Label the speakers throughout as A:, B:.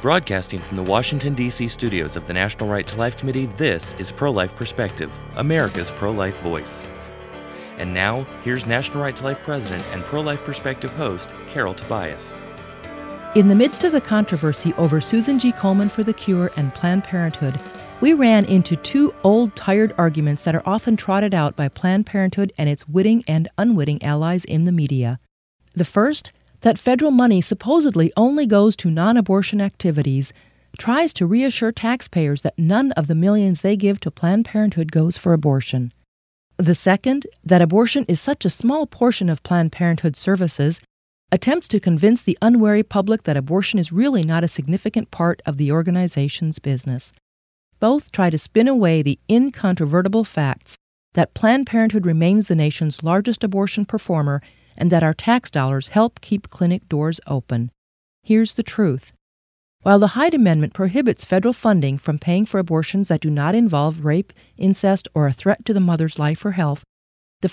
A: Broadcasting from the Washington, D.C. studios of the National Right to Life Committee, this is Pro-Life Perspective, America's pro-life voice. And now, here's National Right to Life President and Pro-Life Perspective host, Carol Tobias.
B: In the midst of the controversy over Susan G. Komen for the Cure and Planned Parenthood, we ran into two old, tired arguments that are often trotted out by Planned Parenthood and its witting and unwitting allies in the media. The first, that federal money supposedly only goes to non-abortion activities, tries to reassure taxpayers that none of the millions they give to Planned Parenthood goes for abortion. The second, that abortion is such a small portion of Planned Parenthood services, attempts to convince the unwary public that abortion is really not a significant part of the organization's business. Both try to spin away the incontrovertible facts that Planned Parenthood remains the nation's largest abortion performer and that our tax dollars help keep clinic doors open. Here's the truth. While the Hyde Amendment prohibits federal funding from paying for abortions that do not involve rape, incest, or a threat to the mother's life or health, the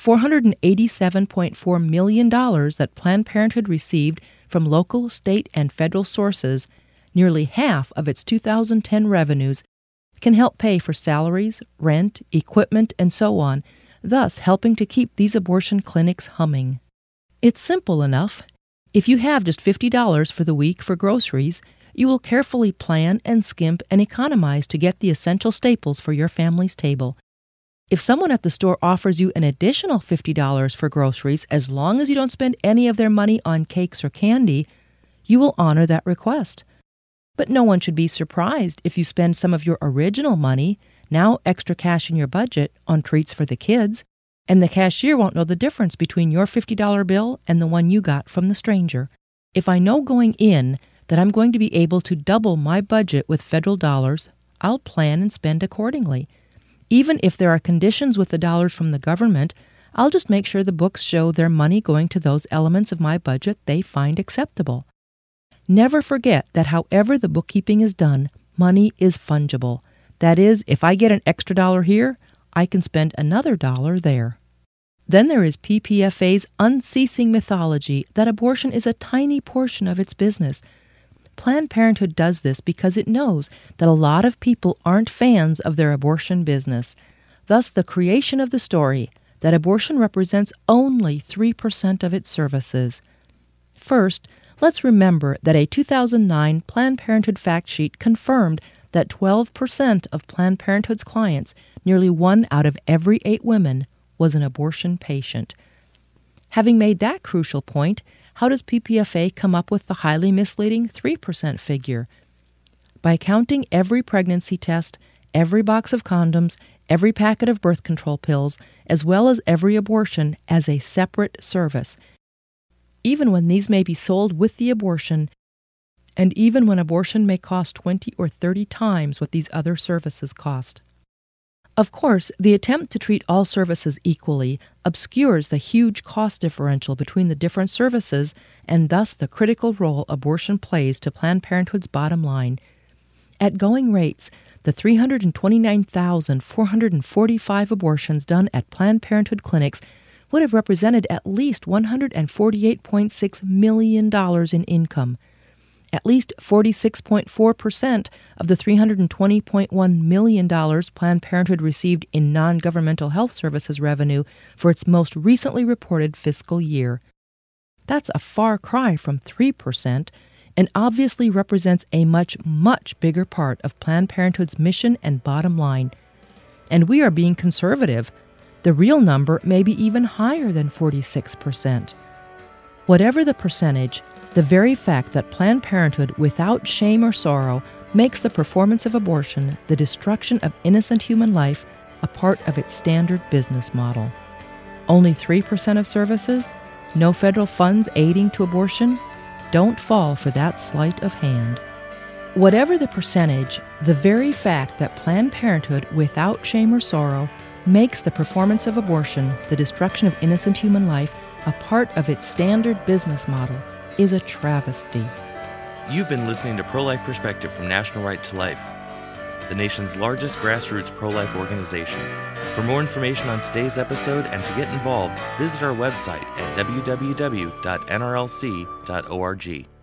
B: $487.4 million that Planned Parenthood received from local, state, and federal sources, nearly half of its 2010 revenues, can help pay for salaries, rent, equipment, and so on, thus helping to keep these abortion clinics humming. It's simple enough. If you have just $50 for the week for groceries, you will carefully plan and skimp and economize to get the essential staples for your family's table. If someone at the store offers you an additional $50 for groceries, as long as you don't spend any of their money on cakes or candy, you will honor that request. But no one should be surprised if you spend some of your original money, now extra cash in your budget, on treats for the kids, and the cashier won't know the difference between your $50 bill and the one you got from the stranger. If I know going in that I'm going to be able to double my budget with federal dollars, I'll plan and spend accordingly. Even if there are conditions with the dollars from the government, I'll just make sure the books show their money going to those elements of my budget they find acceptable. Never forget that however the bookkeeping is done, money is fungible. That is, if I get an extra dollar here, I can spend another dollar there. Then there is PPFA's unceasing mythology that abortion is a tiny portion of its business. Planned Parenthood does this because it knows that a lot of people aren't fans of their abortion business. Thus, the creation of the story that abortion represents only 3% of its services. First, let's remember that a 2009 Planned Parenthood fact sheet confirmed that 12% of Planned Parenthood's clients, nearly 1 out of every 8 women, was an abortion patient. Having made that crucial point, how does PPFA come up with the highly misleading 3% figure? By counting every pregnancy test, every box of condoms, every packet of birth control pills, as well as every abortion as a separate service. Even when these may be sold with the abortion, and even when abortion may cost 20 or 30 times what these other services cost. Of course, the attempt to treat all services equally obscures the huge cost differential between the different services and thus the critical role abortion plays to Planned Parenthood's bottom line. At going rates, the 329,445 abortions done at Planned Parenthood clinics would have represented at least $148.6 million in income. At least 46.4% of the $320.1 million Planned Parenthood received in non-governmental health services revenue for its most recently reported fiscal year. That's a far cry from 3% and obviously represents a much, much bigger part of Planned Parenthood's mission and bottom line. And we are being conservative. The real number may be even higher than 46%. Whatever the percentage, the very fact that Planned Parenthood, without shame or sorrow, makes the performance of abortion, the destruction of innocent human life, a part of its standard business model. Only 3% of services? No federal funds aiding to abortion? Don't fall for that sleight of hand. Whatever the percentage, the very fact that Planned Parenthood, without shame or sorrow, makes the performance of abortion, the destruction of innocent human life, a part of its standard business model, is a travesty.
A: You've been listening to Pro-Life Perspective from National Right to Life, the nation's largest grassroots pro-life organization. For more information on today's episode and to get involved, visit our website at www.nrlc.org.